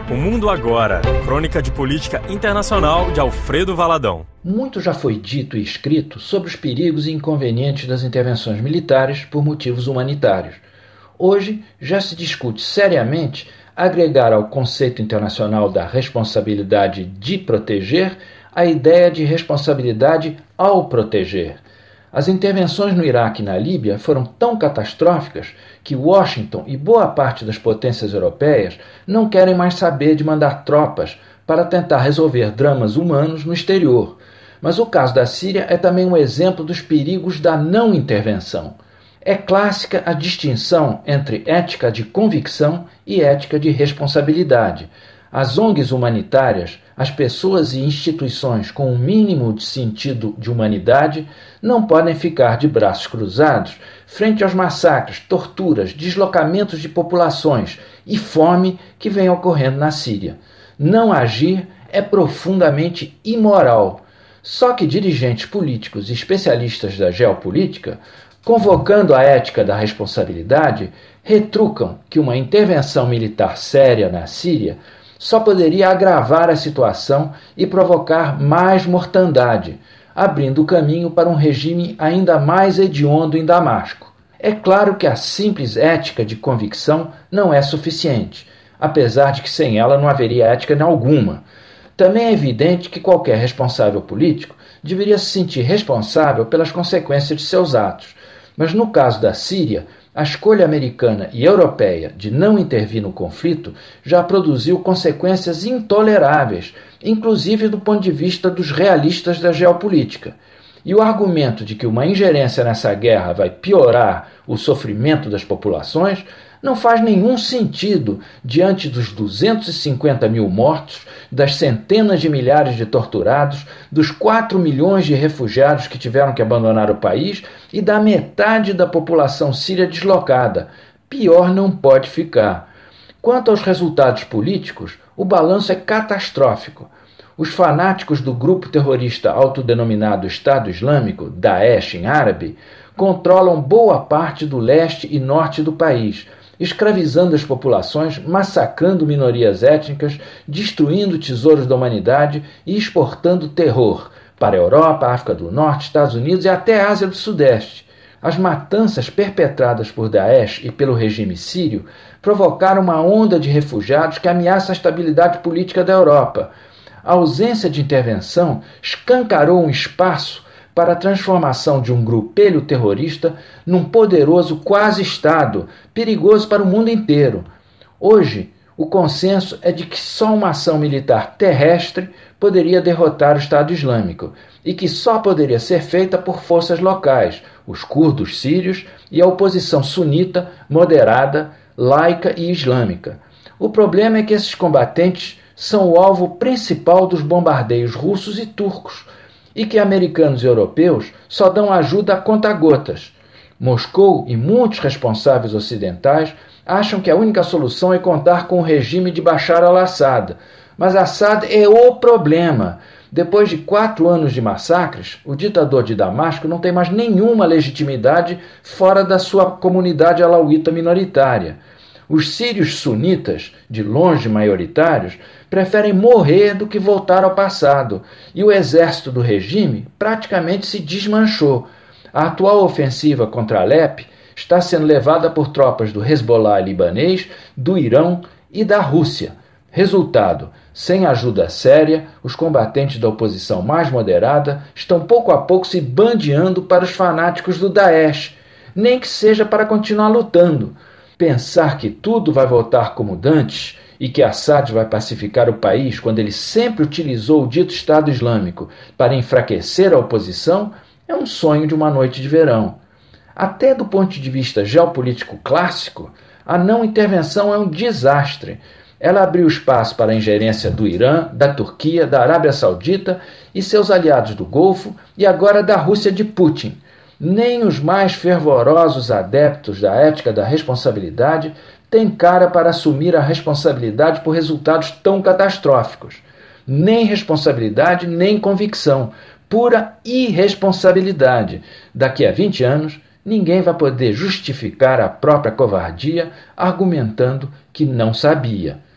O Mundo Agora, crônica de política internacional de Alfredo Valadão. Muito já foi dito e escrito sobre os perigos e inconvenientes das intervenções militares por motivos humanitários. Hoje já se discute seriamente agregar ao conceito internacional da responsabilidade de proteger a ideia de responsabilidade ao proteger. As intervenções no Iraque e na Líbia foram tão catastróficas que Washington e boa parte das potências europeias não querem mais saber de mandar tropas para tentar resolver dramas humanos no exterior. Mas o caso da Síria é também um exemplo dos perigos da não intervenção. É clássica a distinção entre ética de convicção e ética de responsabilidade. As ONGs humanitárias, as pessoas e instituições com um mínimo de sentido de humanidade, não podem ficar de braços cruzados frente aos massacres, torturas, deslocamentos de populações e fome que vem ocorrendo na Síria. Não agir é profundamente imoral. Só que dirigentes políticos e especialistas da geopolítica, convocando a ética da responsabilidade, retrucam que uma intervenção militar séria na Síria só poderia agravar a situação e provocar mais mortandade, abrindo o caminho para um regime ainda mais hediondo em Damasco. É claro que a simples ética de convicção não é suficiente, apesar de que sem ela não haveria ética alguma. Também é evidente que qualquer responsável político deveria se sentir responsável pelas consequências de seus atos. Mas no caso da Síria, a escolha americana e europeia de não intervir no conflito já produziu consequências intoleráveis, inclusive do ponto de vista dos realistas da geopolítica. E o argumento de que uma ingerência nessa guerra vai piorar o sofrimento das populações não faz nenhum sentido diante dos 250 mil mortos, das centenas de milhares de torturados, dos 4 milhões de refugiados que tiveram que abandonar o país e da metade da população síria deslocada. Pior não pode ficar. Quanto aos resultados políticos, o balanço é catastrófico. Os fanáticos do grupo terrorista autodenominado Estado Islâmico, Daesh em árabe, controlam boa parte do leste e norte do país, escravizando as populações, massacrando minorias étnicas, destruindo tesouros da humanidade e exportando terror para a Europa, África do Norte, Estados Unidos e até a Ásia do Sudeste. As matanças perpetradas por Daesh e pelo regime sírio provocaram uma onda de refugiados que ameaça a estabilidade política da Europa. A ausência de intervenção escancarou um espaço para a transformação de um grupelho terrorista num poderoso quase-Estado, perigoso para o mundo inteiro. Hoje, o consenso é de que só uma ação militar terrestre poderia derrotar o Estado Islâmico e que só poderia ser feita por forças locais, os curdos sírios e a oposição sunita, moderada, laica e islâmica. O problema é que esses combatentes são o alvo principal dos bombardeios russos e turcos, e que americanos e europeus só dão ajuda a conta-gotas. Moscou e muitos responsáveis ocidentais acham que a única solução é contar com o regime de Bashar al-Assad. Mas Assad é o problema. Depois de 4 anos de massacres, o ditador de Damasco não tem mais nenhuma legitimidade fora da sua comunidade alauíta minoritária. Os sírios sunitas, de longe maioritários, preferem morrer do que voltar ao passado, e o exército do regime praticamente se desmanchou. A atual ofensiva contra Alepe está sendo levada por tropas do Hezbollah libanês, do Irão e da Rússia. Resultado: sem ajuda séria, os combatentes da oposição mais moderada estão pouco a pouco se bandeando para os fanáticos do Daesh, nem que seja para continuar lutando. Pensar que tudo vai voltar como dantes e que Assad vai pacificar o país quando ele sempre utilizou o dito Estado Islâmico para enfraquecer a oposição é um sonho de uma noite de verão. Até do ponto de vista geopolítico clássico, a não intervenção é um desastre. Ela abriu espaço para a ingerência do Irã, da Turquia, da Arábia Saudita e seus aliados do Golfo e agora da Rússia de Putin. Nem os mais fervorosos adeptos da ética da responsabilidade têm cara para assumir a responsabilidade por resultados tão catastróficos. Nem responsabilidade, nem convicção. Pura irresponsabilidade. Daqui a 20 anos, ninguém vai poder justificar a própria covardia argumentando que não sabia.